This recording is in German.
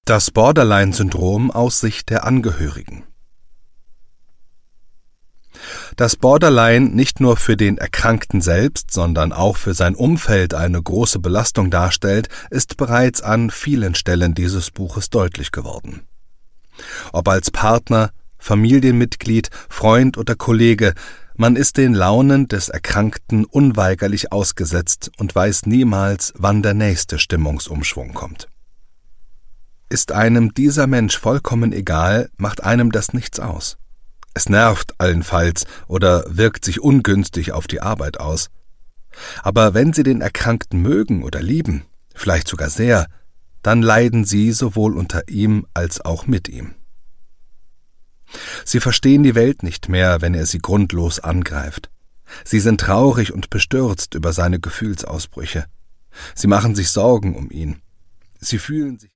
Das Borderline-Syndrom aus Sicht der Angehörigen. Dass Borderline nicht nur für den Erkrankten selbst, sondern auch für sein Umfeld eine große Belastung darstellt, ist bereits an vielen Stellen dieses Buches deutlich geworden. Ob als Partner, Familienmitglied, Freund oder Kollege, man ist den Launen des Erkrankten unweigerlich ausgesetzt und weiß niemals, wann der nächste Stimmungsumschwung kommt. Ist einem dieser Mensch vollkommen egal, macht einem das nichts aus. Es nervt allenfalls oder wirkt sich ungünstig auf die Arbeit aus. Aber wenn Sie den Erkrankten mögen oder lieben, vielleicht sogar sehr, dann leiden Sie sowohl unter ihm als auch mit ihm. Sie verstehen die Welt nicht mehr, wenn er Sie grundlos angreift. Sie sind traurig und bestürzt über seine Gefühlsausbrüche. Sie machen sich Sorgen um ihn. Sie fühlen sich